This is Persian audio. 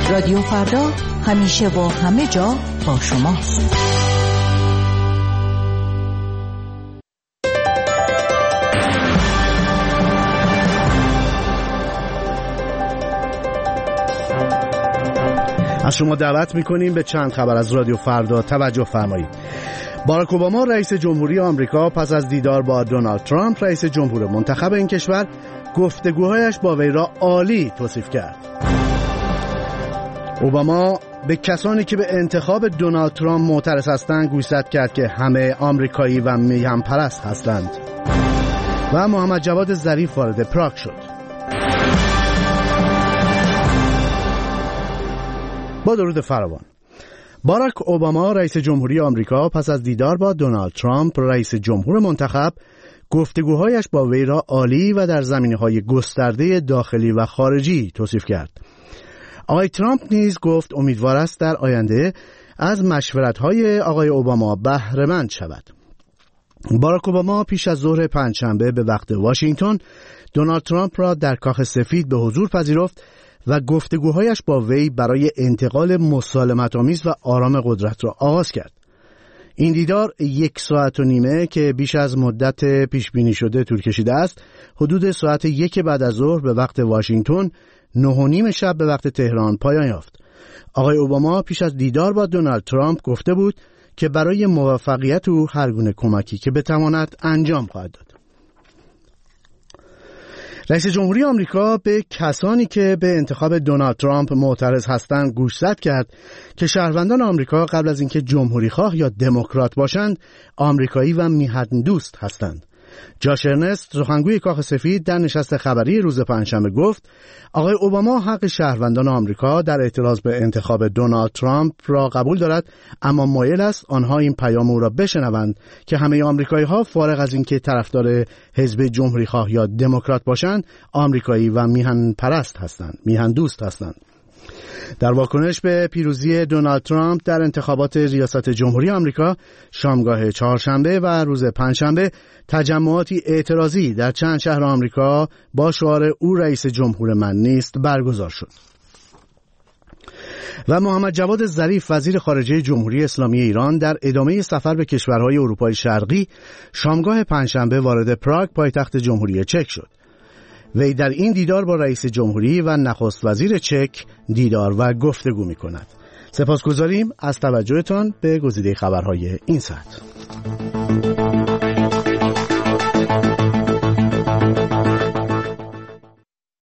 رادیو فردا همیشه و همه جا با شماست. از شما دعوت می‌کنیم به چند خبر از رادیو فردا توجه فرمایید. باراک اوباما رئیس جمهوری آمریکا پس از دیدار با دونالد ترامپ رئیس جمهور منتخب این کشور گفتگوهایش با وی را عالی توصیف کرد. اوباما به کسانی که به انتخاب دونالد ترامپ معترض هستند گوشزد کرد که همه آمریکایی و میهن پرست هستند. و محمد جواد ظریف وارد پراگ شد. با درود فراوان. باراک اوباما رئیس جمهوری آمریکا پس از دیدار با دونالد ترامپ رئیس جمهور منتخب گفتگوهایش با وی را عالی و در زمینه‌های گسترده داخلی و خارجی توصیف کرد. آقای ترامپ نیز گفت امیدوار است در آینده از مشورت‌های آقای اوباما بهره مند شود. باراک اوباما پیش از ظهر پنجشنبه به وقت واشنگتن دونالد ترامپ را در کاخ سفید به حضور پذیرفت و گفتگوهایش با وی برای انتقال مسالمت‌آمیز و آرام قدرت را آغاز کرد. این دیدار 1 ساعت و نیمه که بیش از مدت پیش بینی شده طول کشیده است، حدود ساعت 1 بعد از ظهر به وقت واشنگتن، 9:30 شب به وقت تهران پایان یافت. آقای اوباما پیش از دیدار با دونالد ترامپ گفته بود که برای موفقیت او هر گونه کمکی که بتواند انجام خواهد داد. رئیس جمهوری آمریکا به کسانی که به انتخاب دونالد ترامپ معترض هستند گوشزد کرد که شهروندان آمریکا قبل از اینکه جمهوری‌خواه یا دموکرات باشند آمریکایی و میهن دوست هستند. جاش ارنست سخنگوی کاخ سفید در نشست خبری روز پنجشنبه گفت آقای اوباما حق شهروندان آمریکا در اعتراض به انتخاب دونالد ترامپ را قبول دارد، اما مایل است آنها این پیام او را بشنوند که همه آمریکایی‌ها فارغ از اینکه طرفدار حزب جمهوری‌خواه یا دموکرات باشند آمریکایی و میهن پرست هستند، میهن دوست هستند. در واکنش به پیروزی دونالد ترامپ در انتخابات ریاست جمهوری آمریکا شامگاه چهارشنبه و روز پنجشنبه تجمعاتی اعتراضی در چند شهر آمریکا با شعار او رئیس جمهور من نیست برگزار شد. و محمد جواد ظریف وزیر خارجه جمهوری اسلامی ایران در ادامه سفر به کشورهای اروپای شرقی شامگاه پنجشنبه وارد پراگ پایتخت جمهوری چک شد. وی در این دیدار با رئیس جمهوری و نخست وزیر چک دیدار و گفتگو می کند. سپاسگزاریم از توجهتان به گزیده خبرهای این ساعت.